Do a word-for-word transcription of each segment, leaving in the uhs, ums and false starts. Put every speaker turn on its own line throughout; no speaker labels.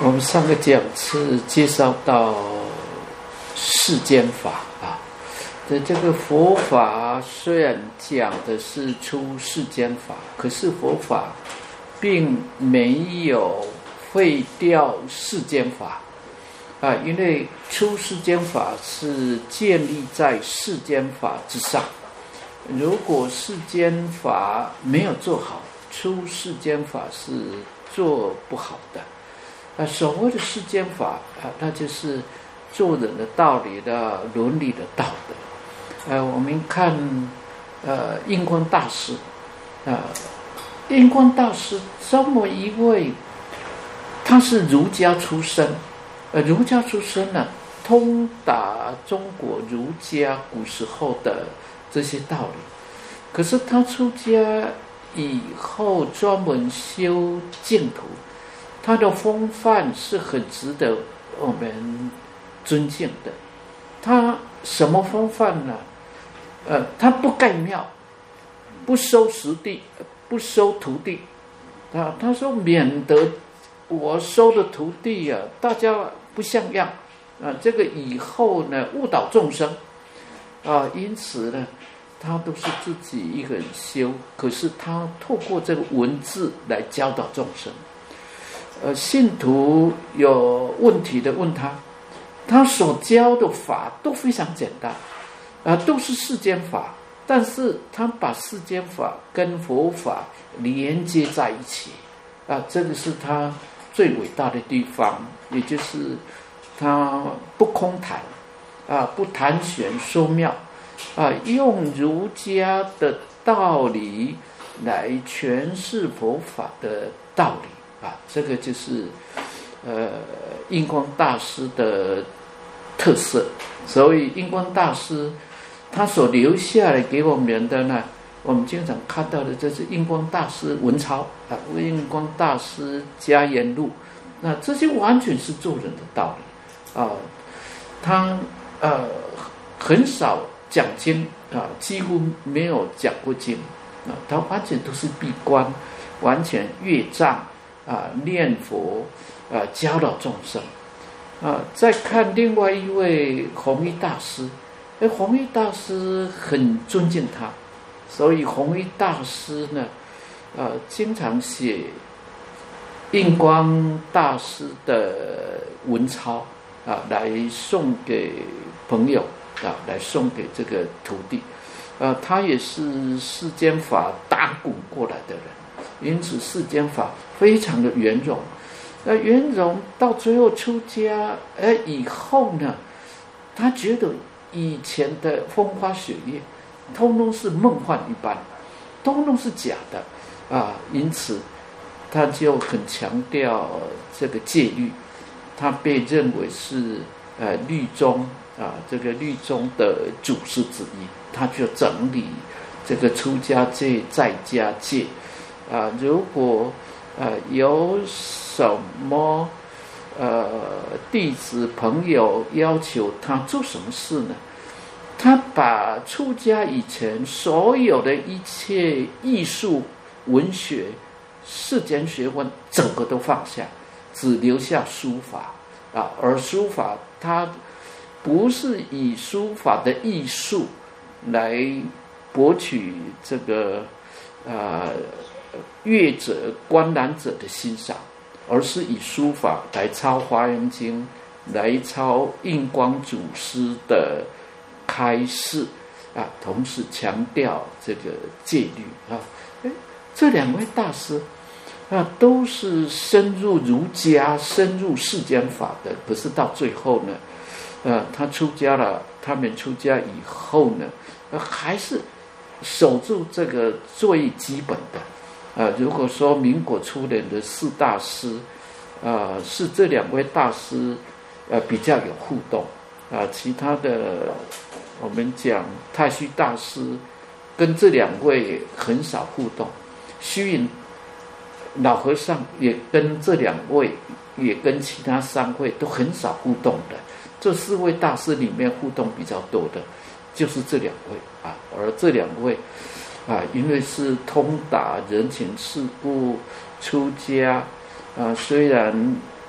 我们上个讲是介绍到世间法啊，的这个佛法虽然讲的是出世间法，可是佛法并没有废掉世间法啊，因为出世间法是建立在世间法之上。如果世间法没有做好，出世间法是做不好的。啊，所谓的世间法啊，那就是做人的道理的伦理的道德。呃，我们看呃印光大师啊，印光大师这么一位，他是儒家出身，呃，儒家出身呢，通达中国儒家古时候的这些道理。可是他出家以后，专门修净土。他的风范是很值得我们尊敬的。他什么风范呢？呃，他不盖庙，不收实地，不收徒弟。啊，他说免得我收的徒弟啊，大家不像样啊，这个以后呢误导众生啊，因此呢，他都是自己一个人修。可是他透过这个文字来教导众生。呃，信徒有问题的问他，他所教的法都非常简单，啊、呃，都是世间法，但是他把世间法跟佛法连接在一起，啊、呃，这个是他最伟大的地方，也就是他不空谈，啊、呃，不谈玄说妙，啊、呃，用儒家的道理来诠释佛法的道理。啊，这个就是呃印光大师的特色。所以印光大师他所留下来给我们的呢，我们经常看到的这是印光大师文钞啊，印光大师家言录，那这些完全是做人的道理啊。他呃很少讲经啊，几乎没有讲过经啊，他完全都是闭关，完全阅藏。啊，念佛，啊，教导众生，啊，再看另外一位弘一大师，哎，弘一大师很尊敬他，所以弘一大师呢，啊，经常写印光大师的文钞啊，来送给朋友啊，来送给这个徒弟，啊，他也是世间法打滚过来的人。因此世间法非常的圆融，那圆融到最后出家，呃以后呢，他觉得以前的风花雪月通通是梦幻一般，通通是假的啊，因此他就很强调这个戒律，他被认为是呃律宗啊，这个律宗的祖师之一，他就整理这个出家戒、在家戒。啊，如果呃有什么呃弟子朋友要求他做什么事呢？他把出家以前所有的一切艺术、文学、世间学问，整个都放下，只留下书法啊。而书法，它不是以书法的艺术来博取这个啊。阅者、观览者的欣赏，而是以书法来抄《华严经》，来抄印光祖师的开示啊，同时强调这个戒律啊。哎，这两位大师啊，都是深入儒家、深入世间法的。可是到最后呢，呃，他出家了，他们出家以后呢，呃、还是守住这个最基本的。啊，如果说民国初年的四大师，啊，是这两位大师，呃，比较有互动，啊，其他的我们讲太虚大师跟这两位很少互动，虚云老和尚也跟这两位，也跟其他三位都很少互动的。这四位大师里面互动比较多的，就是这两位啊，而这两位。啊，因为是通达人情世故出家，啊，虽然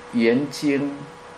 严经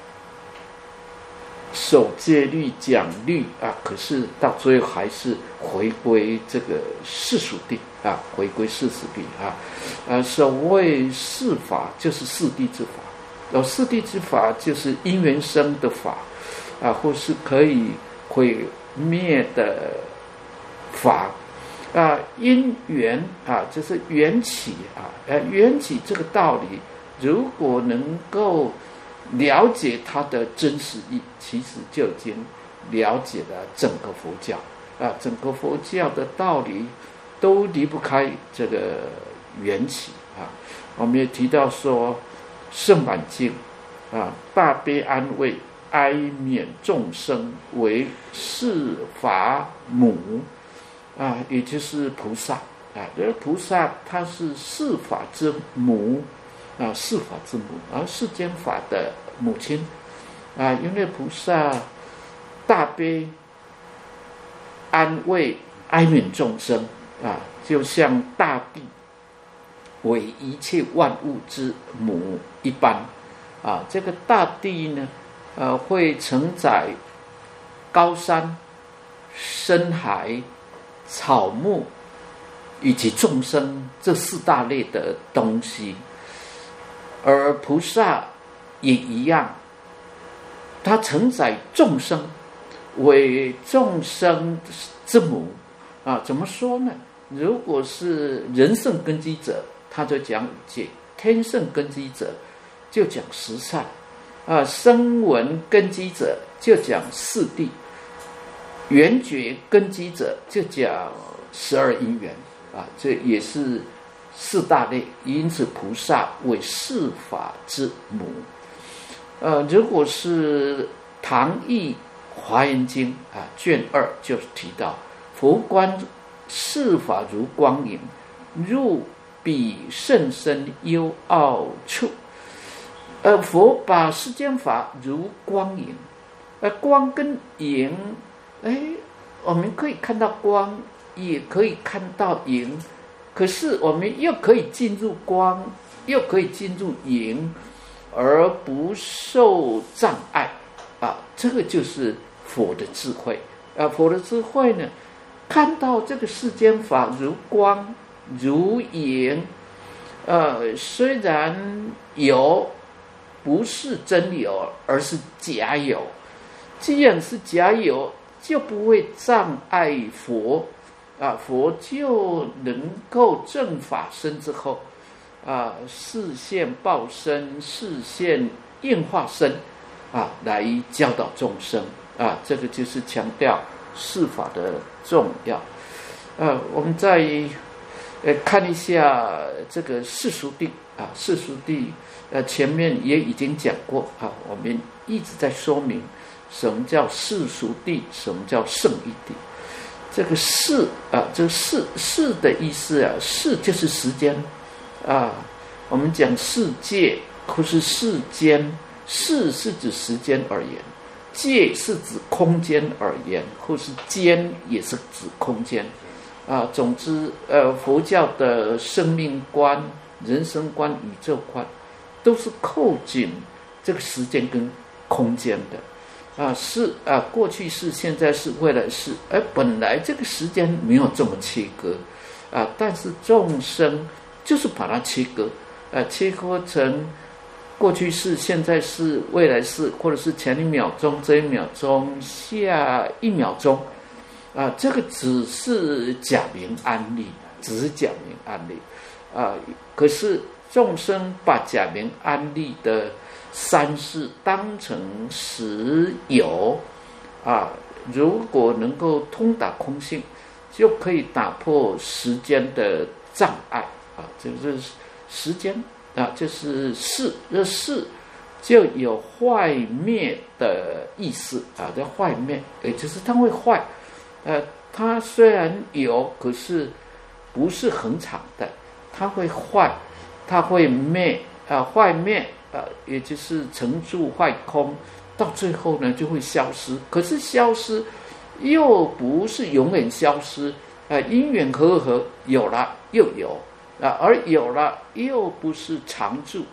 守戒律讲律啊，可是到最后还是回归这个世俗谛啊，回归世俗谛啊。呃，所谓世法就是四谛之法，然后四谛之法就是因缘生的法啊，或是可以毁灭的法啊，因缘啊，就是缘起啊，呃，缘起这个道理，如果能够了解它的真实意，其实就已经了解了整个佛教啊，整个佛教的道理都离不开这个缘起啊。我们也提到说，《圣满经》啊，大悲安慰、哀悯众生为世法母啊，也就是菩萨啊。这菩萨他是世法之母。啊，世法之母，而世间法的母亲，啊，因为菩萨大悲、安慰、哀悯众生，啊，就像大地为一切万物之母一般，啊，这个大地呢，呃，会承载高山、深海、草木以及众生这四大类的东西。而菩萨也一样，他承载众生，为众生之母啊。怎么说呢？如果是人圣根基者，他就讲五戒；天圣根基者就讲十善啊；声闻根基者就讲四谛；缘觉根基者就讲十二因缘啊。这也是四大类，因此菩萨为世法之母。呃，如果是唐译华严经啊，卷二就提到，佛观世法如光影，入彼甚深幽奥处。呃，佛把世间法如光影，呃，光跟影，哎，我们可以看到光，也可以看到影。可是我们又可以进入光，又可以进入影，而不受障碍啊！这个就是佛的智慧啊！佛的智慧呢，看到这个世间法如光如影，呃，虽然有，不是真有，而是假有。既然是假有，就不会障碍佛。啊，佛就能够正法身之后，啊，示现报身，示现应化身，啊，来教导众生啊，这个就是强调世法的重要。呃，我们再呃看一下这个世俗谛啊，世俗谛呃前面也已经讲过啊，我们一直在说明什么叫世俗谛，什么叫圣义谛。这个世啊，这个世世的意思啊，世就是时间啊。我们讲世界或是世间，世是指时间而言，界是指空间而言，或是间也是指空间啊。总之，呃，佛教的生命观、人生观、宇宙观，都是扣紧这个时间跟空间的。啊，是啊，过去是，现在是，未来是。而本来这个时间没有这么切割，啊，但是众生就是把它切割，啊，切割成过去是、现在是、未来是，或者是前一秒钟、这一秒钟、下一秒钟，啊，这个只是假名安立，只是假名安立，啊，可是众生把假名安立的三世当成实有啊，如果能够通达空性，就可以打破时间的障碍啊，就是时间啊，就是世，这世就有坏灭的意思啊，这坏灭，也就是它会坏，呃，它虽然有，可是不是恒常的，它会坏，它会灭啊，坏灭。呃，也就是成住坏空，到最后呢就会消失。可是消失又不是永远消失，呃，因缘和合，有了又有啊，而有了又不是常住，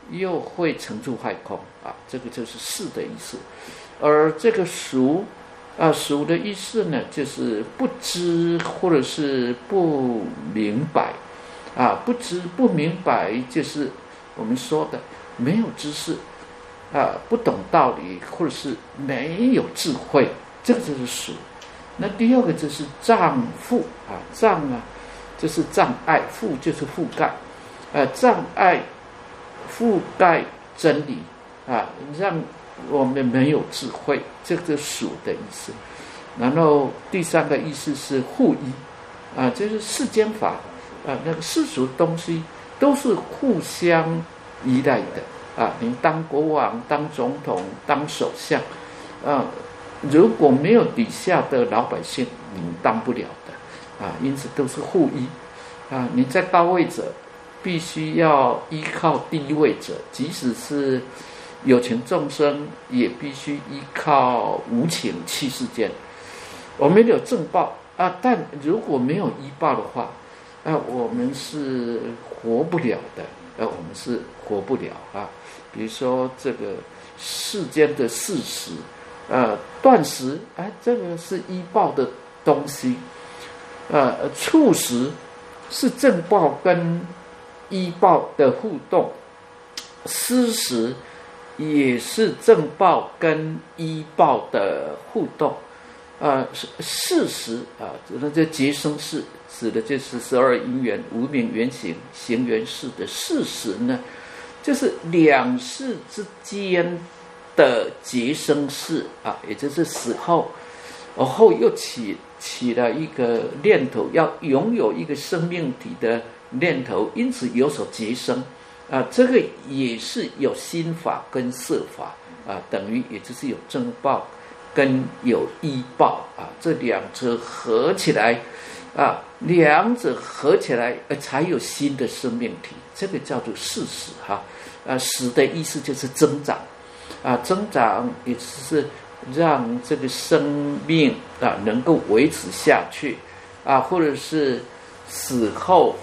又会成住坏空啊，这个就是事的意思。而这个俗啊，俗的意思呢，就是不知或者是不明白啊，不知不明白就是我们说的没有知识啊，不懂道理，或者是没有智慧，这个就是俗。那第二个就是障覆啊，障啊就是障碍，覆就是覆盖，呃，障碍覆盖真理啊，让我们没有智慧，这个属的意思。然后第三个意思是互依啊，就是世间法啊，那个世俗的东西都是互相依赖的啊。你当国王、当总统、当首相啊，如果没有底下的老百姓，你当不了的啊。因此都是互依啊。你在高位者，必须要依靠低位者，即使是有情众生，也必须依靠无情器世间。我们有正报啊，但如果没有依报的话，啊，我们是活不了的，啊，我们是活不了啊。比如说这个世间的事实，呃，断食，哎，这个是依报的东西，呃，触食是正报跟依报的互动，施食也是正报跟依报的互动。呃，事实啊，那这结生事指的就是十二因缘无明缘行行缘事的事实呢，就是两世之间的结生事啊，也就是死后，而后又起起了一个念头，要拥有一个生命体的念头，因此有所结生啊，这个也是有心法跟色法啊，等于也就是有正报跟有依报啊，这两者合起来啊，两者合起来呃才有新的生命体，这个叫做事实哈。啊，实的意思就是增长啊，增长也是让这个生命啊能够维持下去啊，或者是死后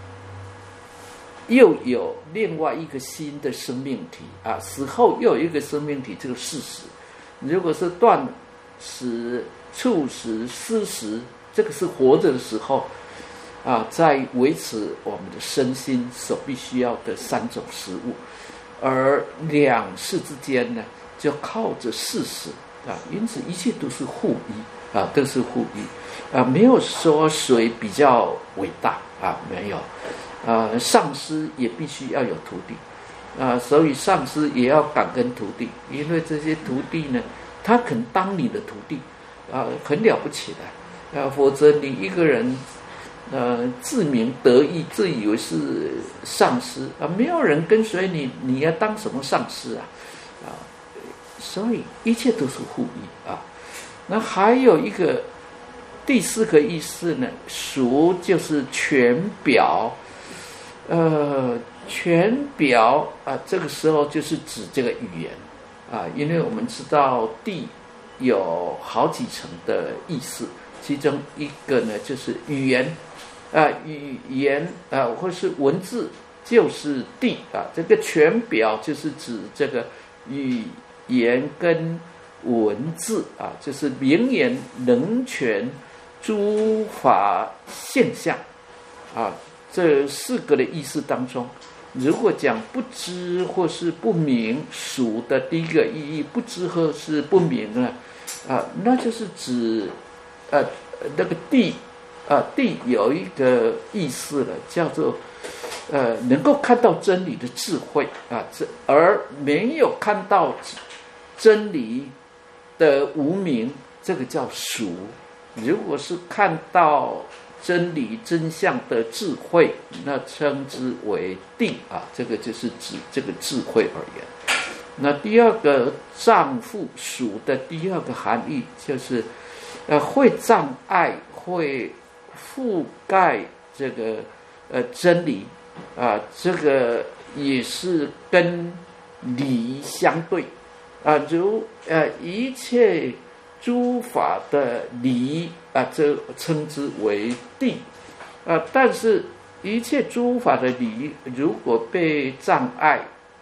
又有另外一个新的生命体啊，死后又有一个生命体，这个事实。如果是断食、触食、施食，这个是活着的时候啊，在维持我们的身心所必须要的三种食物，而两世之间呢，就靠着事实啊，因此一切都是互依啊，都是互依啊，没有说谁比较伟大啊，没有啊，上师也必须要有徒弟。啊，所以上师也要感恩徒弟，因为这些徒弟呢，他肯当你的徒弟，啊，很了不起的，啊，否则你一个人，呃，自鸣得意，自以为是上师啊，没有人跟随你，你要当什么上师啊？啊，所以一切都是互依啊。那还有一个第四个意思呢，俗就是全表，呃。全表啊，这个时候就是指这个语言啊，因为我们知道地有好几层的意思，其中一个呢就是语言啊，语言啊或是文字就是地啊，这个全表就是指这个语言跟文字啊，就是名言、能权、诸法现象啊，这四个的意思当中。如果讲不知或是不明，属的第一个意义，不知或是不明呢，啊，那就是指，呃，那个地，啊，地有一个意思了，叫做，呃，能够看到真理的智慧啊，这而没有看到真理的无明，这个叫俗。如果是看到真理真相的智慧，那称之为定啊，这个就是指这个智慧而言。那第二个障覆属的第二个含义就是，呃，会障碍，会覆盖这个呃真理啊，这个也是跟理相对啊，如呃一切诸法的理啊，这称之为地啊。但是，一切诸法的理如果被障碍、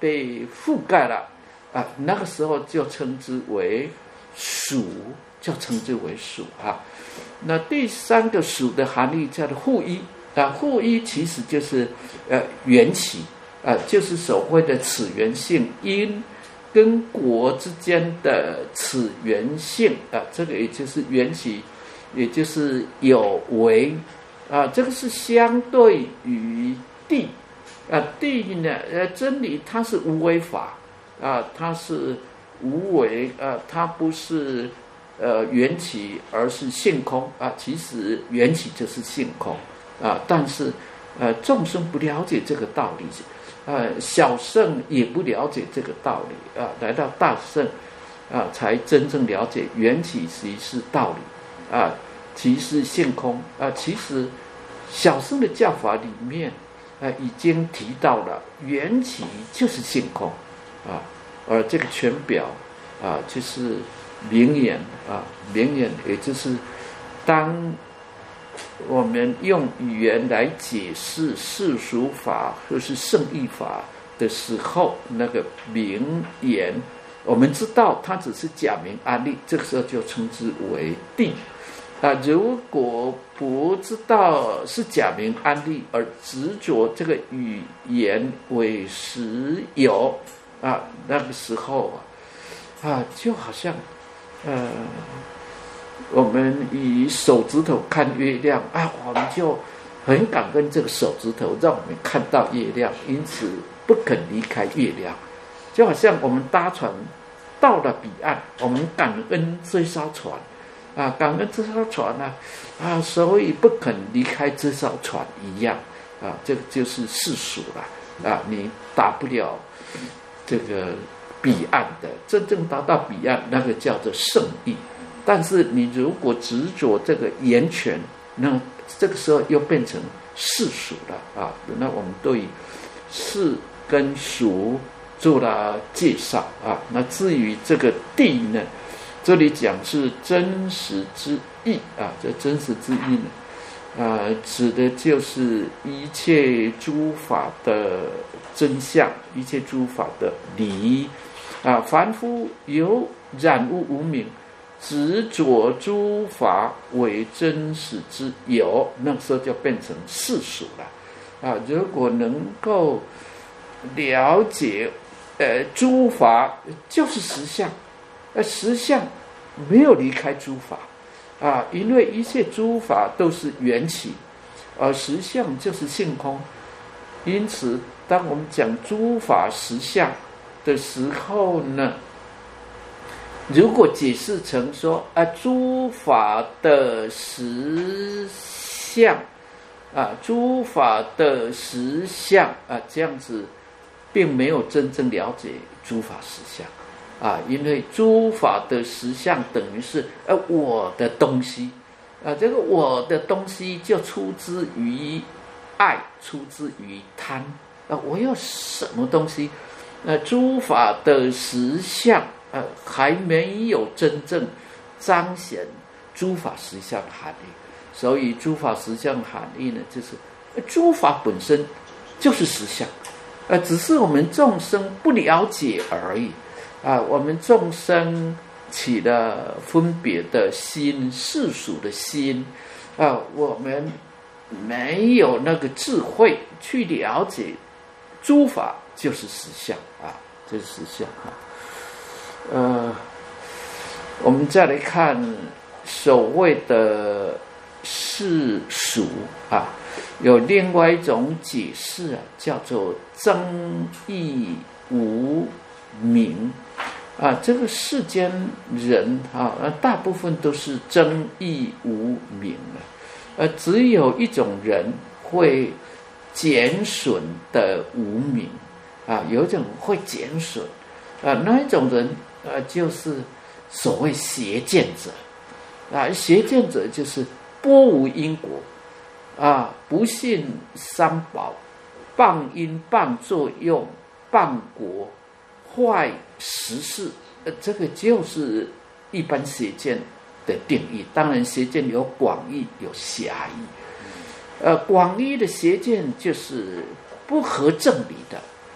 被覆盖了啊，那个时候就称之为属，就称之为属啊。那第三个属的含义叫做互依啊，互依其实就是呃缘起啊，就是所谓的此缘性，因跟果之间的此缘性啊，这个也就是缘起，也就是有为啊，这个是相对于地啊，地呢呃真理它是无为法啊，它是无为啊，它不是呃缘起，而是性空啊。其实缘起就是性空啊，但是呃众生不了解这个道理，呃小圣也不了解这个道理啊，来到大圣啊，才真正了解缘起即是道理啊，即是性空啊。其实小圣的教法里面啊，已经提到了缘起就是性空啊，而这个全表啊，就是名言啊，名言也就是当我们用语言来解释世俗法或是圣义法的时候，那个名言，我们知道它只是假名安立，这个时候就称之为谛啊。如果不知道是假名安立，而执着这个语言为实有啊，那个时候啊，啊就好像呃。我们以手指头看月亮啊，我们就很感恩这个手指头让我们看到月亮，因此不肯离开月亮。就好像我们搭船到了彼岸，我们感恩这艘船啊，感恩这艘船啊啊，所以不肯离开这艘船一样啊，这个就是世俗了啊，你达不了这个彼岸的，真正达到彼岸那个叫做圣义。但是你如果执着这个言权，那这个时候又变成世俗了啊。那我们对世跟俗做了介绍啊。那至于这个谛呢，这里讲是真实之义啊。这真实之义呢，啊，指的就是一切诸法的真相，一切诸法的理啊。凡夫有染污无明，执着诸法为真实之有，那时候就变成世俗了啊！如果能够了解，呃，诸法就是实相，呃，实相没有离开诸法啊，因为一切诸法都是缘起，而实相就是性空。因此，当我们讲诸法实相的时候呢，如果解释成说啊，诸法的实相啊，诸法的实相啊，这样子并没有真正了解诸法实相啊，因为诸法的实相等于是呃我的东西啊，这个我的东西就出自于爱，出自于贪啊，我有什么东西？那、啊、诸法的实相。呃，还没有真正彰显诸法实相的含义，所以诸法实相的含义呢，就是诸法本身就是实相，呃，只是我们众生不了解而已啊。我们众生起了分别的心，世俗的心啊，我们没有那个智慧去了解诸法就是实相啊，这是实相啊。呃，我们再来看所谓的世俗啊，有另外一种解释啊，叫做争议无明啊。这个世间人啊，大部分都是争议无明啊，呃，只有一种人会减损的无明啊，有一种会减损啊，那一种人。呃，就是所谓邪见者啊，邪见者就是波无因果啊，不信三宝，谤因谤作用，谤果，坏实事，呃，这个就是一般邪见的定义。当然，邪见有广义有狭义。呃，广义的邪见就是不合正理的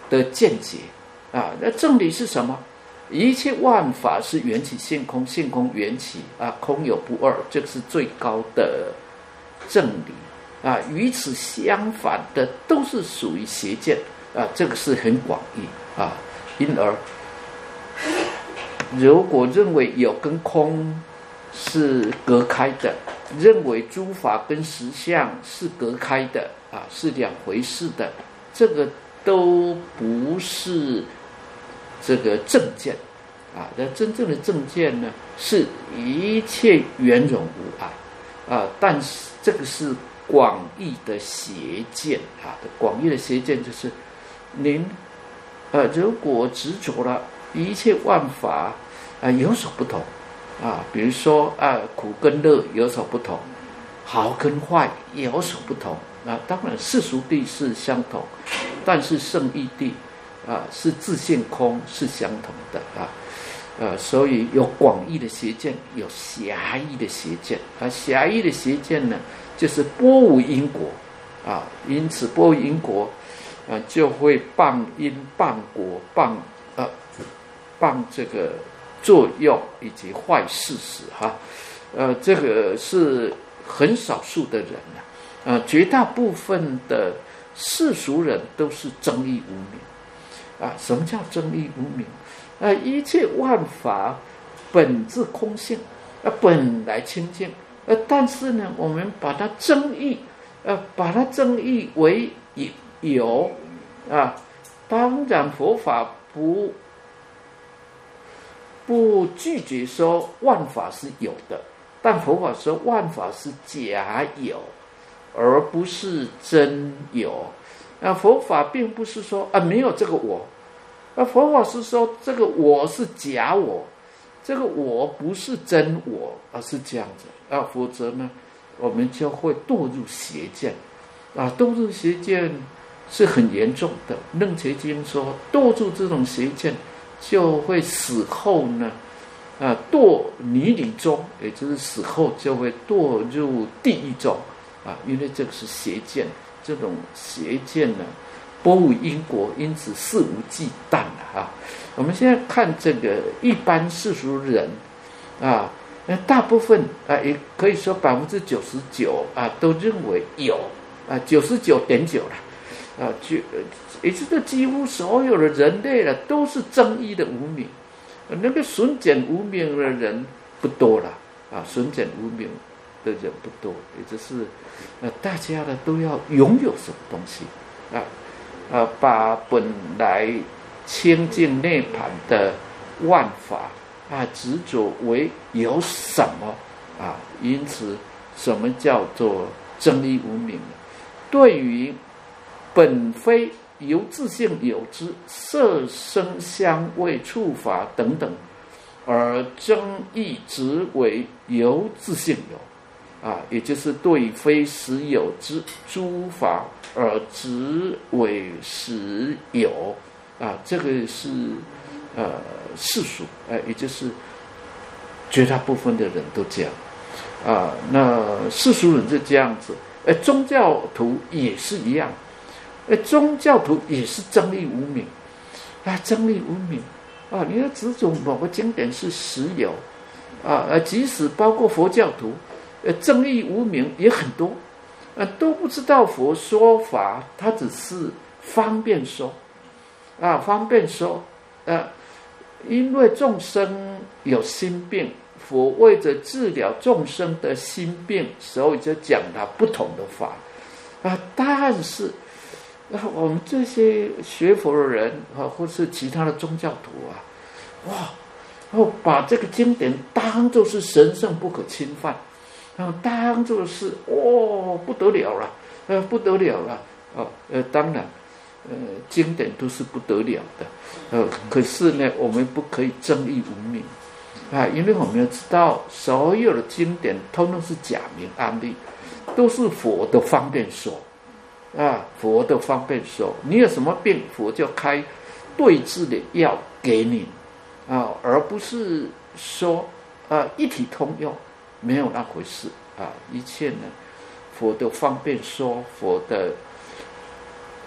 的见解啊。那正理是什么？一切万法是缘起性空，性空缘起啊，空有不二，这是最高的正理啊。与此相反的都是属于邪见啊，这个是很广义啊。因而，如果认为有跟空是隔开的，认为诸法跟实相是隔开的啊，是两回事的，这个都不是这个正见啊。那真正的正见呢，是一切圆融无碍啊。但是这个是广义的邪见啊。广义的邪见就是您呃，如果执着了一切万法啊有所不同啊，比如说啊苦跟乐有所不同，好跟坏有所不同啊。当然世俗谛是相同，但是圣义谛啊是自性空是相同的啊。呃，所以有广义的邪见，有狭义的邪见啊。狭义的邪见呢，就是波无因果啊，因此波无因果啊，就会谤因谤果谤呃谤这个作用以及坏事实哈。呃，这个是很少数的人啊，呃，绝大部分的世俗人都是争议无明啊。什么叫争议无明？啊，一切万法本自空性，啊，本来清净，呃，但是呢，我们把它争议，呃，把它争议为有，啊，当然佛法不不拒绝说万法是有的，但佛法说万法是假有，而不是真有。啊，佛法并不是说啊没有这个我。而佛法是说，这个我是假我，这个我不是真我，而是这样子啊，否则呢，我们就会堕入邪见啊，堕入邪见是很严重的。楞伽经说，堕入这种邪见，就会死后呢，啊，堕泥泞中，也就是死后就会堕入地狱中啊，因为这个是邪见，这种邪见呢。波无因果，因此肆无忌惮了啊！我们现在看这个一般世俗人啊，大部分啊，也可以说百分之九十九啊，都认为有啊，九十九点九了啊，就也就是几乎所有的人类了，都是正义的无明，那个损减无明的人不多了啊，损减无明的人不多，也就是呃，大家呢都要拥有什么东西啊？呃，把本来清净涅槃的万法啊，执着为有什么啊？因此，什么叫做争议无明？对于本非由自性有之色声香味触法等等，而争议执为由自性有啊，也就是对非实有之诸法而执为实有啊，这个是呃世俗，呃，也就是绝大部分的人都这样啊。那世俗人是这样子，呃，宗教徒也是一样，呃，宗教徒也是争议无明啊，争议无明啊，你要执着某个经典是实有啊，呃，即使包括佛教徒，呃，争议无明也很多。呃，都不知道佛说法，他只是方便说，啊，方便说，呃，因为众生有心病，佛为着治疗众生的心病，所以就讲了不同的法，啊，但是，啊，我们这些学佛的人啊，或是其他的宗教徒啊，哇，然后把这个经典当作是神圣不可侵犯。然后当作是哦不得了了，呃不得了了，哦呃当然，呃经典都是不得了的，呃可是呢我们不可以争议无明啊，因为我们要知道所有的经典通通是假名安例，都是佛的方便说啊，佛的方便说，你有什么病，佛就开对治的药给你啊，而不是说啊一体通用。没有那回事啊！一切呢，佛的方便说，佛的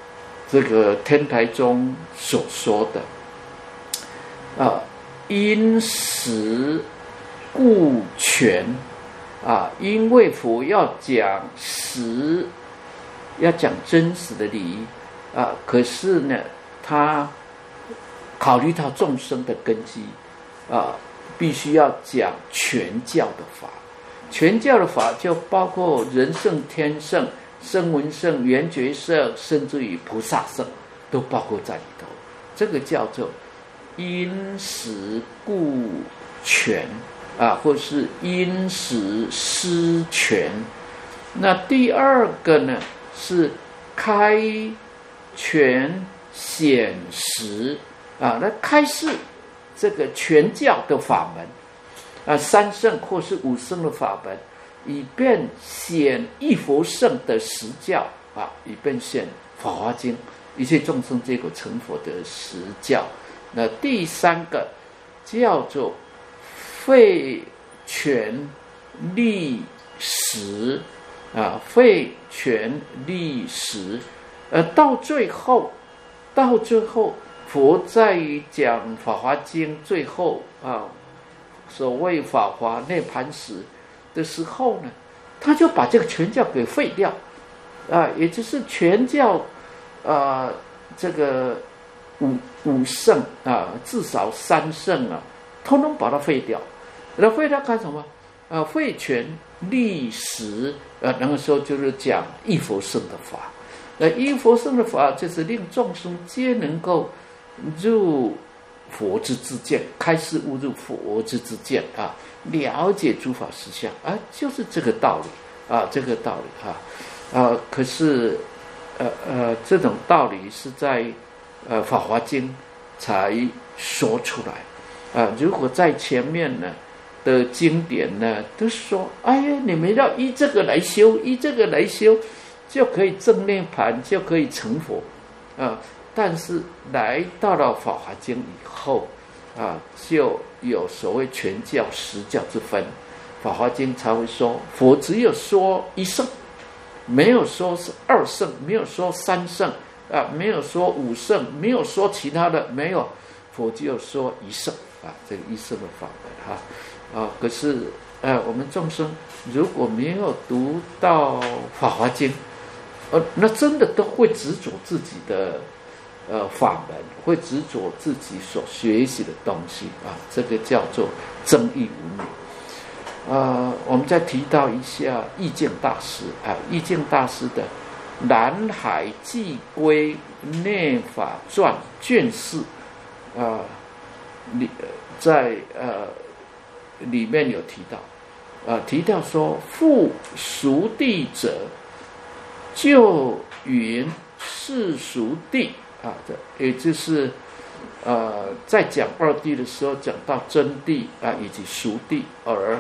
这个天台宗所说的啊，因实故全啊，因为佛要讲实，要讲真实的理啊，可是呢，他考虑到众生的根基啊，必须要讲全教的法。全教的法就包括人圣、天圣、声闻圣、缘觉圣，甚至于菩萨圣，都包括在里头。这个叫做因实故全啊，或是因实施全。那第二个呢是开全显实啊，那开示这个全教的法门啊，三圣或是五圣的法门，以便显一佛圣的实教啊，以便显法华经一切众生结果成佛的实教。那第三个叫做废权立实啊，废权立实，呃，到最后，到最后，佛在讲《法华经》最后啊，所谓法华涅槃时的时候呢，他就把这个全教给废掉啊，也就是全教啊，这个五五圣啊，至少三圣啊，通通把它废掉。那废掉干什么？啊，废权立实啊，那个时候就是讲一佛圣的法。那一佛圣的法，就是令众生皆能够入佛之自见，开示悟入佛之自见啊，了解诸法实相啊，就是这个道理啊，这个道理啊啊。可是呃呃，这种道理是在呃《法华经》才说出来啊。如果在前面呢的经典呢，都说哎呀，你们要依这个来修，依这个来修，就可以证涅槃，就可以成佛啊。但是来到了《法华经》以后啊，就有所谓全教实教之分。《法华经》才会说，佛只有说一圣，没有说是二圣，没有说三圣啊，没有说五圣，没有说其他的，没有，佛只有说一圣啊，这个一圣的法门哈。啊，可是，呃，我们众生如果没有读到《法华经》，呃，那真的都会执着自己的呃法门，会执着自己所学习的东西啊，这个叫做争议无明。呃，我们再提到一下意境大师啊，意境大师的《南海寄归涅法传》卷四啊，里在呃。里面有提到，呃，提到说，复熟地者，就云是熟地啊，这也就是呃，在讲二谛的时候，讲到真谛啊以及熟谛，而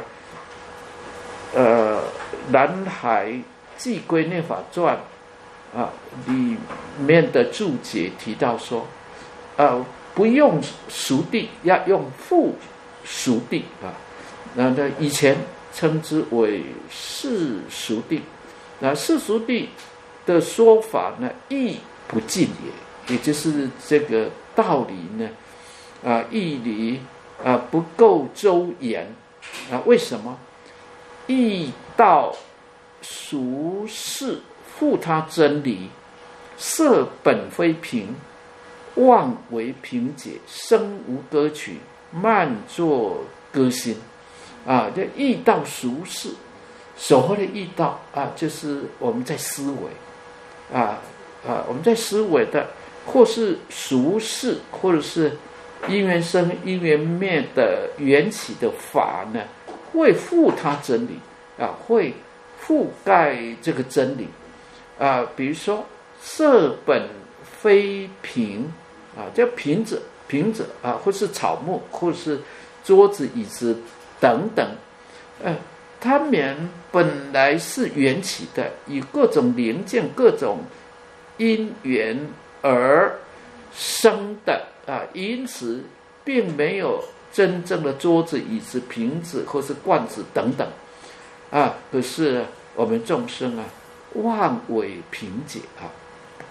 呃，南海寄归涅法传啊里面的注解提到说，呃，不用熟谛，要用复熟谛啊。那呢，以前称之为世俗谛，那世俗谛的说法呢，义不尽也，也就是这个道理呢，啊，义理啊不够周延啊。为什么？义道俗世复他真理，色本非平，妄为平解，生无歌曲，慢作歌心。啊，这义道俗世，所谓的义道啊，就是我们在思维，啊啊，我们在思维的，或是俗世，或者是因缘生因缘灭的缘起的法呢，会覆它真理啊，会覆盖这个真理啊。比如说色本非平啊，叫瓶子瓶子啊，或是草木，或是桌子椅子等等，呃，它们本来是缘起的，以各种零件、各种因缘而生的啊，因此并没有真正的桌子、椅子、瓶子或是罐子等等啊。可是我们众生啊，妄为凭解啊，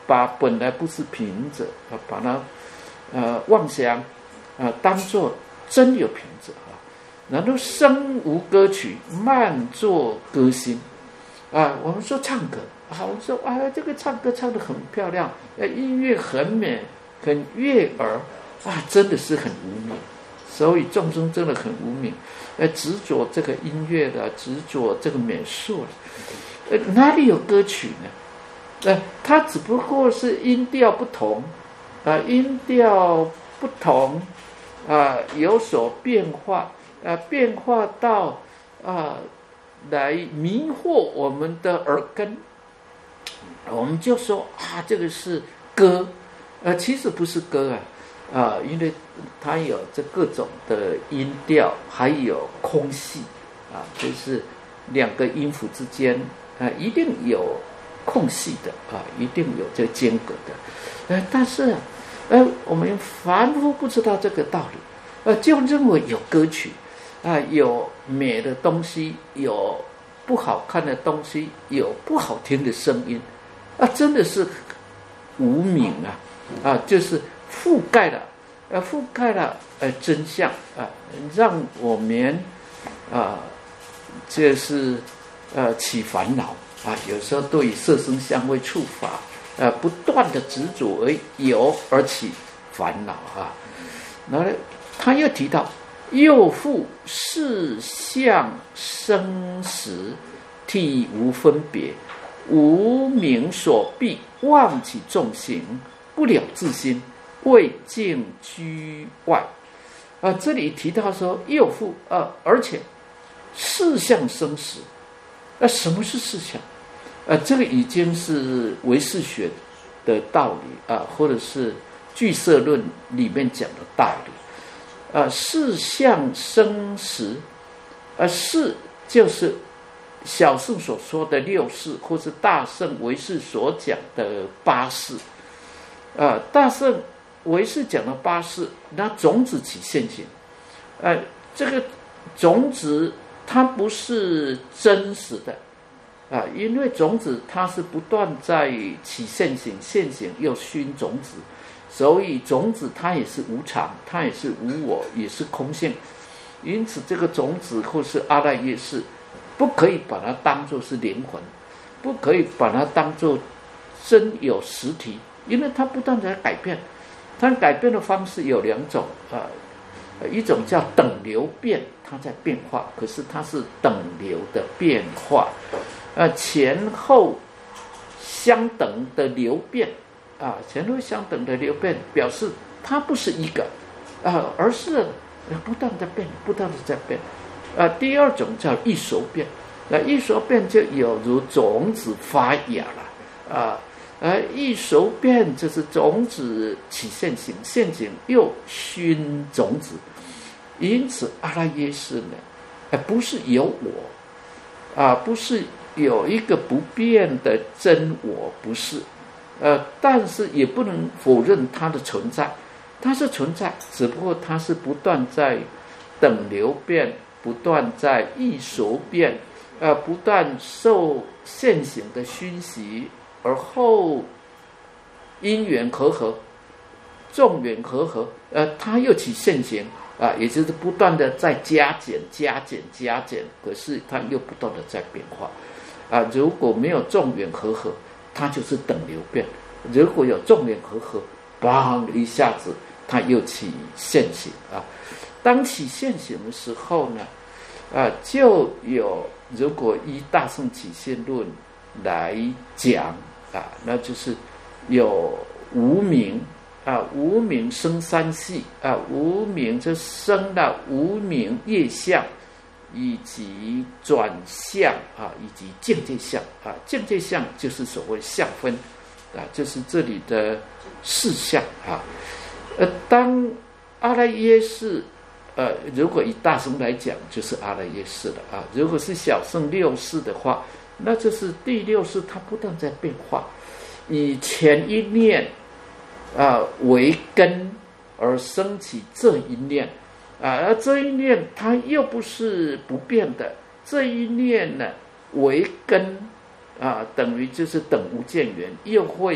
把本来不是平者啊，把它呃妄想啊当作真有平者啊，然后声无歌曲，慢作歌心啊。我们说唱歌啊，我们说啊，这个唱歌唱得很漂亮，呃，音乐很美，很悦耳啊，真的是很无名。所以众生真的很无名，呃，执着这个音乐的，执着这个美术的，呃，哪里有歌曲呢？呃，它只不过是音调不同，啊、呃，音调不同，啊、呃，有所变化，啊、呃，变化到啊、呃，来迷惑我们的耳根，我们就说啊，这个是歌，呃，其实不是歌啊。啊、呃，因为它有这各种的音调，还有空隙啊，就是两个音符之间啊，一定有空隙的啊，一定有这间隔的。呃，但是呃，我们凡夫不知道这个道理，呃，就认为有歌曲啊、呃，有美的东西，有不好看的东西，有不好听的声音啊，真的是无明啊啊，就是覆盖了，呃，覆盖了呃真相啊，让我们啊，这是呃起烦恼啊。有时候对于色声香味触法，呃，不断的执着而有而起烦恼啊。然后呢，他又提到，又复事相生死，体无分别，无明所蔽，妄起众行，不了自心，未尽居外。啊，这里提到说又复啊，而且事相生死。啊，什么是事相？啊，这个已经是唯识学的道理啊，或者是俱舍论里面讲的道理。啊，事相生死，啊，事就是小圣所说的六事，或是大圣唯识所讲的八事。啊，大圣唯识讲的八事，那种子起现行，呃，这个种子它不是真实的啊，因为种子它是不断在起现行，现行又熏种子，所以种子它也是无常，它也是无我，也是空性。因此，这个种子或是阿赖耶识，不可以把它当作是灵魂，不可以把它当作真有实体，因为它不断在改变。它改变的方式有两种啊、呃，一种叫等流变，它在变化，可是它是等流的变化，呃，前后相等的流变啊，前后相等的流变表示它不是一个啊，而是不断的变，不断的在变。啊，第二种叫异熟变，那异熟变就有如种子发芽了啊。而异熟变就是种子起现行，现行又熏种子，因此阿赖耶识呢，呃，不是有我啊，不是有一个不变的真我，不是，呃，但是也不能否认它的存在，它是存在，只不过它是不断在等流变，不断在异熟变，呃，不断受现行的熏习。而后因缘和合，众缘和合，呃，它又起现行啊，也就是不断的在加减、加减、加减，可是它又不断的在变化啊。如果没有众缘和合，它就是等流变；如果有众缘和合，砰一下子，它又起现行啊。当起现行的时候呢，啊，就有如果依大乘起现论来讲。啊，那就是有无明啊，无明生三系啊，无明就生了无明业相，以及转相啊，以及境界相啊，境界相就是所谓相分啊，就是这里的事相啊。呃，当阿赖耶识，呃，如果以大乘来讲，就是阿赖耶识了啊。如果是小乘六识的话，那就是第六识，它不断在变化，以前一念啊、呃、为根而生起这一念啊，而这一念它又不是不变的，这一念呢为根啊，等于就是等无间缘，又会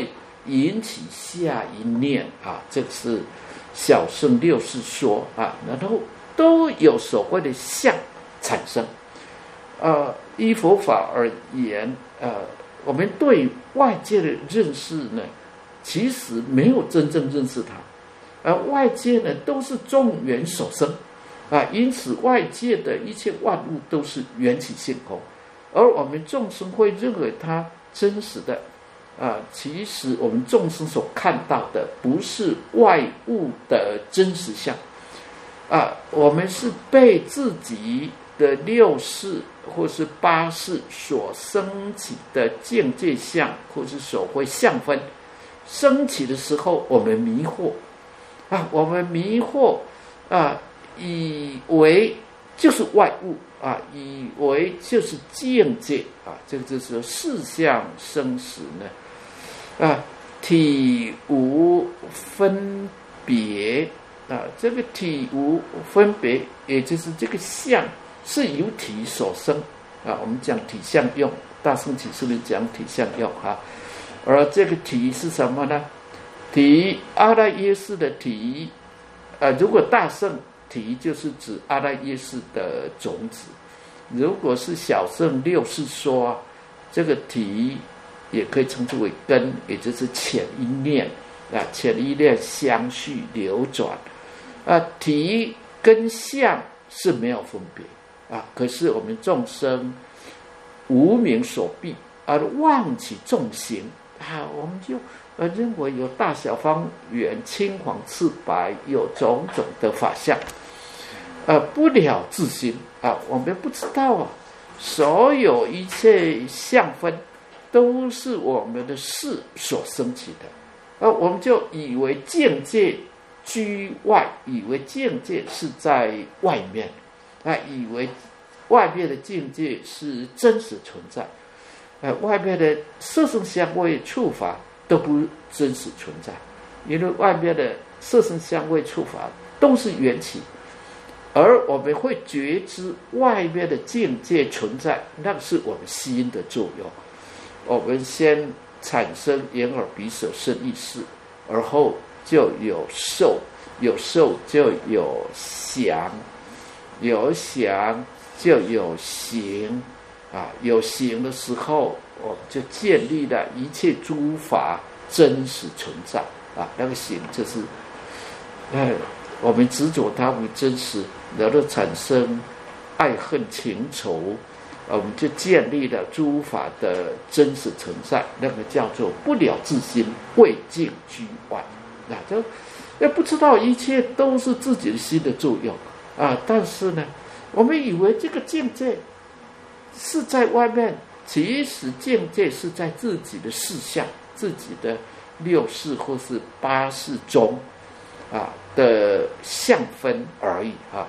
引起下一念啊，这是小乘六世说啊，然后都有所谓的相产生。呃，依佛法而言，呃，我们对外界的认识呢，其实没有真正认识它，而、呃、外界呢都是众缘所生啊，因此外界的一切万物都是缘起性空，而我们众生会认为它真实的啊，其实我们众生所看到的不是外物的真实相啊，我们是被自己的六识或是八识所升起的境界相，或是所谓相分升起的时候，我们迷惑啊，我们迷惑啊，以为就是外物啊，以为就是境界啊，这个就是四相生死呢啊，体无分别啊，这个体无分别，也就是这个相是由体所生啊。我们讲体相用，大乘启示里讲体相用哈，而这个体是什么呢？体阿赖耶识的体啊，如果大乘体就是指阿赖耶识的种子，如果是小乘六世说、啊、这个体也可以称之为根，也就是潜一念啊，潜一念相续流转啊，体跟相是没有分别啊，可是我们众生无明所蔽而妄起众行啊，我们就呃认为有大小方圆、青黄赤白，有种种的法相，呃，不了自心啊，我们不知道啊，所有一切相分都是我们的事所升起的，啊，我们就以为境界居外，以为境界是在外面啊，以为外面的境界是真实存在，呃，外面的色声香味触法都不真实存在，因为外面的色声香味触法都是缘起，而我们会觉知外面的境界存在，那是我们心的作用。我们先产生眼耳鼻舌身意识，而后就有受，有受就有想，有想就有行啊，有行的时候，我们就建立了一切诸法真实存在啊。那个行就是，呃，我们执着它为真实，然后产生爱恨情仇，我们就建立了诸法的真实存在，那个叫做不了自心，未境居外。那就也不知道一切都是自己的心的作用啊，但是呢，我们以为这个境界是在外面，其实境界是在自己的事相、自己的六识或是八识中啊的相分而已啊。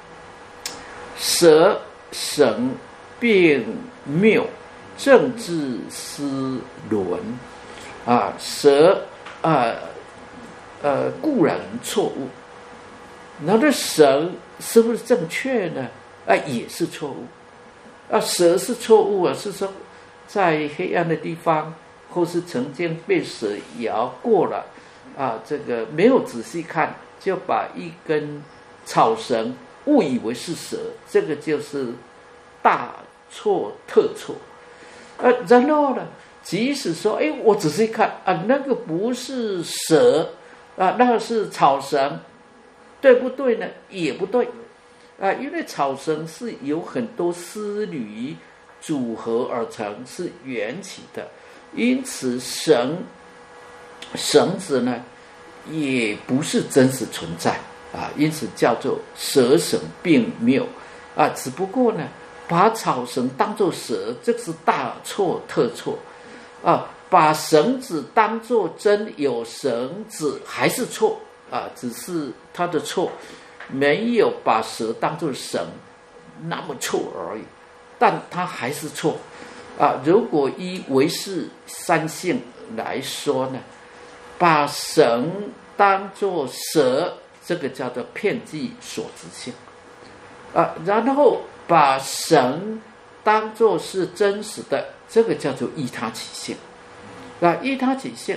舍神并谬，正智思伦啊，舍啊呃固然错误，那这神是不是正确呢？啊，也是错误。啊，蛇是错误啊，是说在黑暗的地方，或是曾经被蛇咬过了啊，这个没有仔细看，就把一根草绳误以为是蛇，这个就是大错特错。呃，然后呢，即使说，哎，我仔细看啊，那个不是蛇啊，那个是草绳，对不对呢？也不对。啊，因为草绳是有很多丝缕组合而成，是缘起的，因此绳绳子呢也不是真实存在啊，因此叫做蛇绳并谬啊。只不过呢，把草绳当作蛇，这是大错特错啊。把绳子当作真，有绳子还是错啊，只是它的错没有把蛇当作绳那么错而已，但它还是错啊。如果依唯识三性来说呢，把绳当作蛇，这个叫做遍计所执性啊，然后把绳当作是真实的，这个叫做依他起性啊。依他起性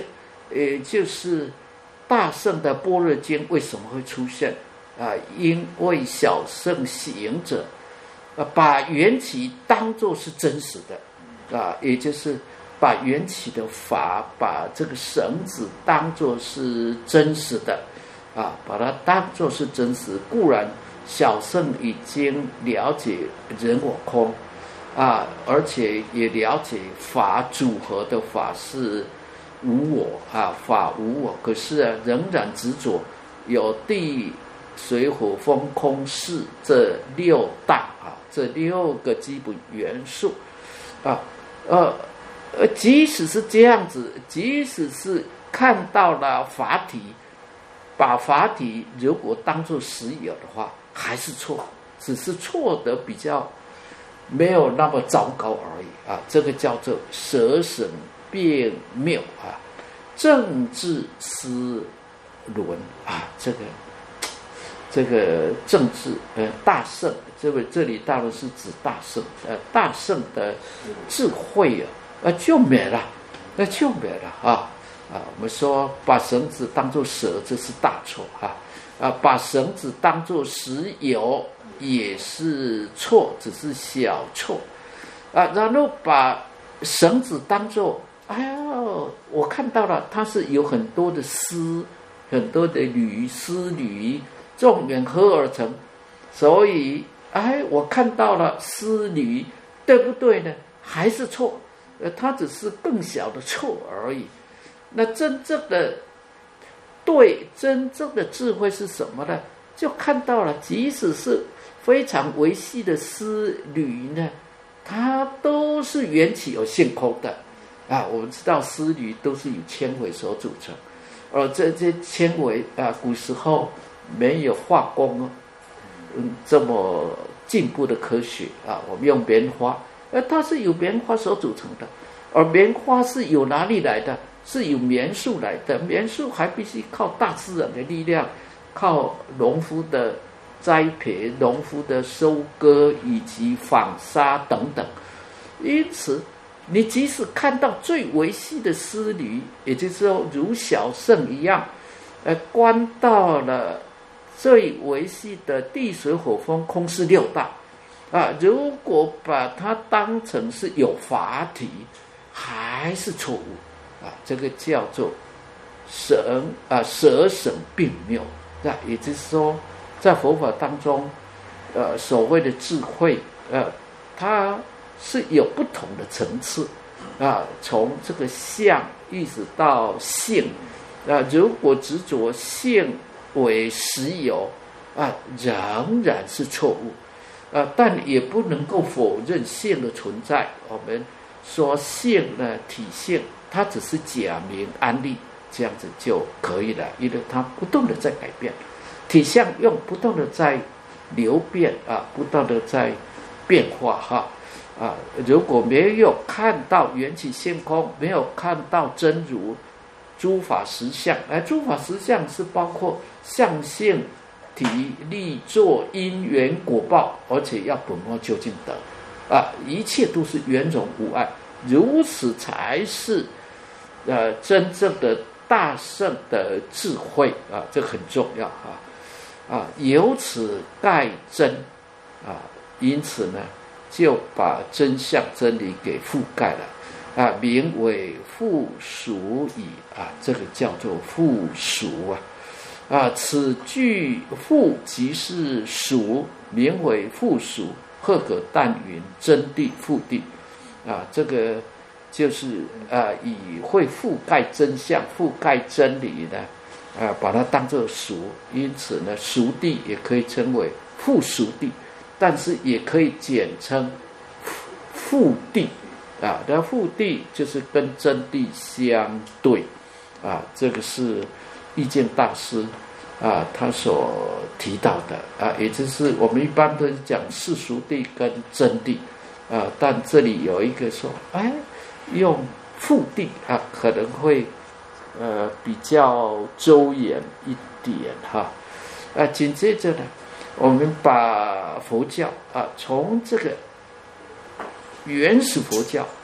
也就是大圣的般若经为什么会出现啊？因为小圣行者啊，把缘起当作是真实的啊，也就是把缘起的法，把这个绳子当作是真实的啊，把它当作是真实。固然小圣已经了解人我空啊，而且也了解法组合的法是无我啊，法无我，可是啊，仍然执着有地水火风空识这六大啊，这六个基本元素啊，呃呃，即使是这样子，即使是看到了法体，把法体如果当作实有的话，还是错，只是错的比较没有那么糟糕而已啊。这个叫做舍省辩谬啊，政治思伦啊，这个这个政治呃大圣，这个这里当然是指大圣，呃大圣的智慧啊，呃就没了，那就没了啊啊！我们说把绳子当作蛇，这是大错啊。啊，把绳子当作实有也是错，只是小错啊。然后把绳子当作，哎呀，我看到了，它是有很多的丝，很多的缕丝缕众缘合而成，所以哎，我看到了丝缕，对不对呢？还是错，呃，它只是更小的错而已。那真正的。对，真正的智慧是什么呢？就看到了，即使是非常微细的丝缕呢，它都是缘起有现空的啊。我们知道丝缕都是由纤维所组成，而这些纤维啊，古时候没有化工，嗯，这么进步的科学啊，我们用棉花，而它是由棉花所组成的，而棉花是由哪里来的？是由棉树来的，棉树还必须靠大自然的力量，靠农夫的栽培、农夫的收割以及纺纱等等。因此，你即使看到最微细的丝缕，也就是说如小圣一样，呃，观到了最微细的地水火风空识六大啊，如果把它当成是有法体，还是错误。啊，这个叫做省啊舍省并谬，那也就是说，在佛法当中，呃，所谓的智慧，呃，它是有不同的层次啊，从这个相一直到性啊，如果执着性为实有啊，仍然是错误啊，但也不能够否认性的存在。我们说性呢，体性。它只是假名安立，这样子就可以了，因为它不断的在改变，体相用不断的在流变啊，不断的在变化哈啊。如果没有看到缘起现空，没有看到真如诸法实相，哎，诸法实相是包括相性、体、力、作、因缘、果报，而且要本末究竟的啊，一切都是圆融无碍，如此才是。呃，真正的大圣的智慧啊，这很重要啊啊！由此盖真啊，因此呢，就把真相真理给覆盖了啊，名为附属矣啊，这个叫做附属啊啊，此句附即是属，名为附属，赫可但云真谛复谛啊，这个。就是啊、呃，以会覆盖真相、覆盖真理呢，啊、呃，把它当作熟，因此呢，熟谛也可以称为附熟谛，但是也可以简称附谛啊。那附谛就是跟真谛相对啊，这个是意见大师啊他所提到的啊，也就是我们一般都是讲世俗谛跟真谛啊，但这里有一个说，哎。用附谛啊，可能会呃比较周延一点哈啊。紧接着呢，我们把佛教啊，从这个原始佛教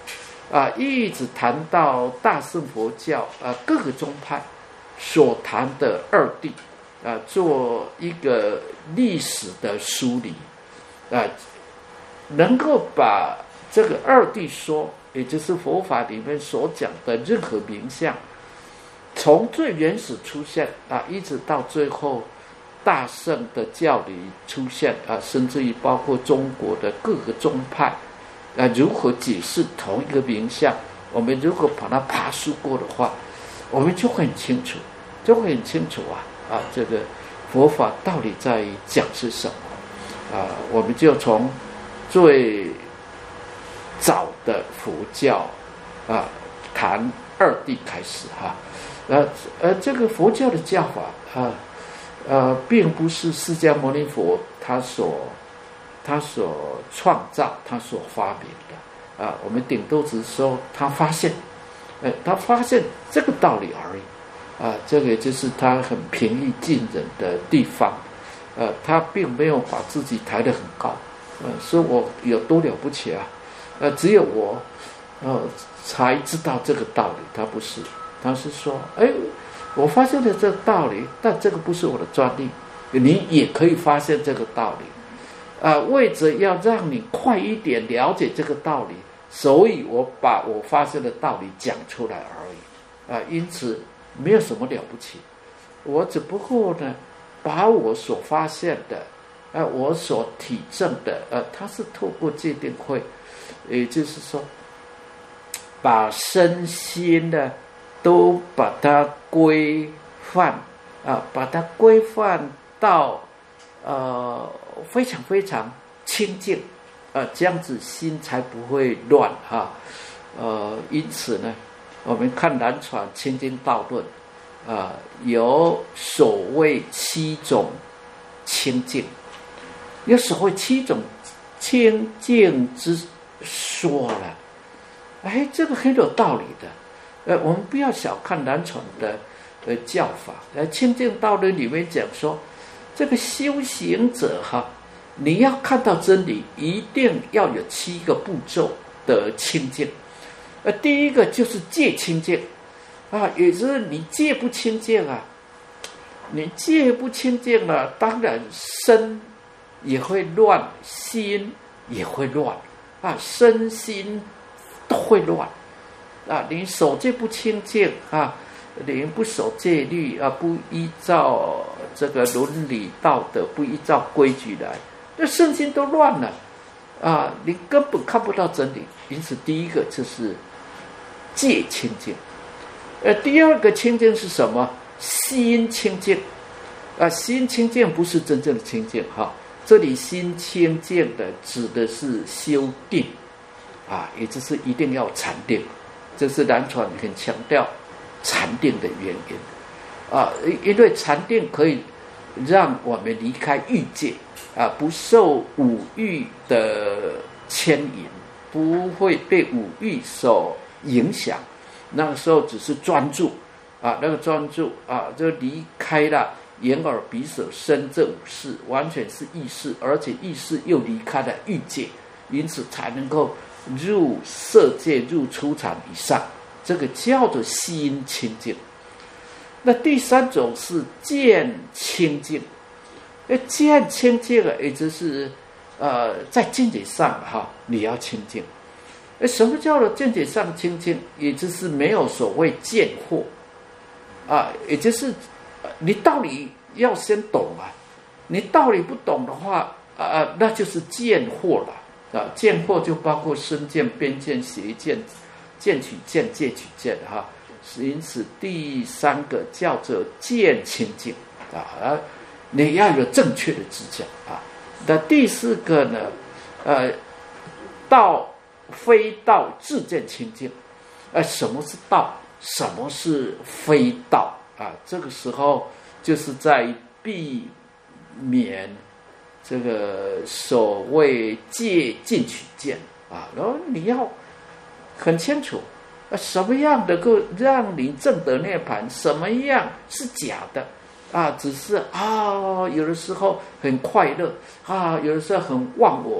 啊，一直谈到大乘佛教啊各个宗派所谈的二谛啊，做一个历史的梳理啊，能够把这个二谛说，也就是佛法里面所讲的任何名相，从最原始出现啊，一直到最后大乘的教理出现啊，甚至于包括中国的各个宗派啊，如何解释同一个名相，我们如果把它爬梳过的话，我们就会很清楚，就会很清楚啊啊，这个佛法到底在讲是什么啊？我们就从最早的佛教啊谈二谛开始哈，呃呃，这个佛教的教法啊。呃，并不是释迦牟尼佛他所他所创造、他所发明的啊。我们顶多只是说他发现，呃，他发现这个道理而已啊。这个就是他很平易近人的地方，呃，他并没有把自己抬得很高，呃，说我有多了不起啊，呃，只有我呃才知道这个道理。他不是，他是说，哎。我发现了这个道理，但这个不是我的专利，你也可以发现这个道理，啊、呃，为着要让你快一点了解这个道理，所以我把我发现的道理讲出来而已，啊、呃，因此没有什么了不起，我只不过呢，把我所发现的，啊、呃，我所体证的，呃，它是透过戒定慧，也就是说，把身心的。都把它规范啊，把它规范到呃非常非常清净，呃，这样子心才不会乱哈、啊。呃，因此呢，我们看南传清净道论啊，有所谓七种清净，有所谓七种清净之说了，哎，这个很有道理的。呃，我们不要小看南传的呃教法。呃，清净道论里面讲说，这个修行者哈，你要看到真理，一定要有七个步骤的清净。呃，第一个就是戒清净啊，也就是你戒不清净啊，你戒不清净了，当然身也会乱，心也会乱啊，身心都会乱。啊，你守戒不清净啊，你不守戒律啊，不依照这个伦理道德，不依照规矩来，那身心都乱了啊，你根本看不到真理。因此，第一个就是戒清净，呃，第二个清净是什么？心清净啊，心清净不是真正的清净哈，这里心清净的指的是修定啊，也就是一定要禅定。这是南传很强调禅定的原因啊，因为禅定可以让我们离开欲界啊，不受五欲的牵引，不会被五欲所影响。那个时候只是专注啊，那个专注啊，就离开了眼耳鼻舌身这五识，完全是意识，而且意识又离开了欲界，因此才能够入色界，入初禅以上，这个叫做心清净。那第三种是见清净，见清净啊，也就是呃在境界上哈，你要清净。什么叫做境界上清净？也就是没有所谓见惑啊，也就是你道理要先懂啊，你道理不懂的话啊，那就是见惑了。啊，见惑就包括身见、边见、邪见、见取见、戒取见哈。因此，第三个叫做见清净啊，你要有正确的知觉啊。那第四个呢，呃，道非道自见清净。呃，什么是道？什么是非道啊？这个时候就是在避免这个所谓戒禁取见啊，然后你要很清楚，什么样能够让你证得涅槃，什么样是假的啊？只是啊，有的时候很快乐啊，有的时候很忘我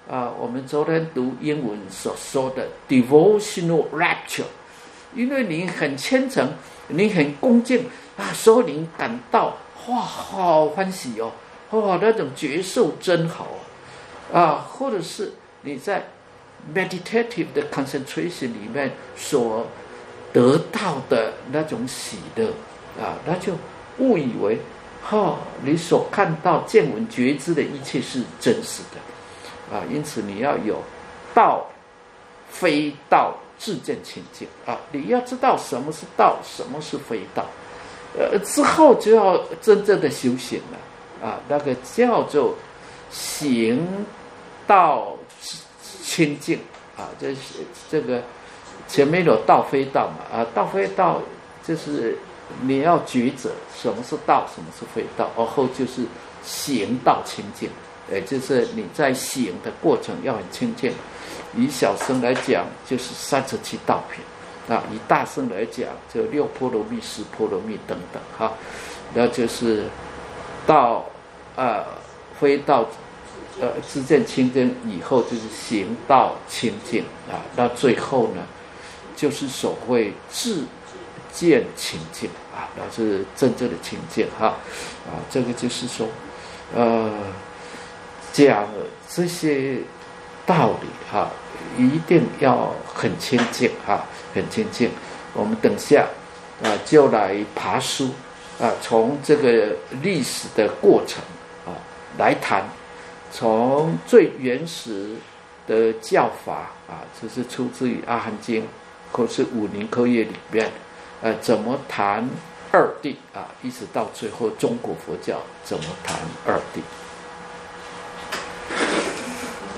啊，我们昨天读英文所说的 devotional rapture， 因为你很虔诚，你很恭敬啊，所以你感到哇，好欢喜哦，哇，那种觉受真好啊，或者是你在 meditative 的 concentration 里面所得到的那种喜乐啊，那就误以为哈、哦，你所看到见闻觉知的一切是真实的。啊，因此你要有道非道自见清净啊！你要知道什么是道，什么是非道，呃，之后就要真正的修行了啊！那个叫做行道清净啊，这是这个前面有道非道嘛啊，道非道就是你要抉择什么是道，什么是非道，而后就是行道清净。也就是你在行的过程要很清净，以小乘来讲就是三十七道品啊，以大乘来讲就六波罗蜜、十波罗蜜等等哈，那就是到呃非道呃自见清净以后就是行道清净啊，到最后呢就是所谓自见清净啊，那是真正的清净哈啊，这个就是说呃。讲这些道理哈、啊，一定要很清净哈，很清净。我们等下啊就来爬书啊，从这个历史的过程啊来谈，从最原始的教法啊，这是出自于《阿含经》或是五宁科业里面，呃，怎么谈二谛啊，一直到最后中国佛教怎么谈二谛。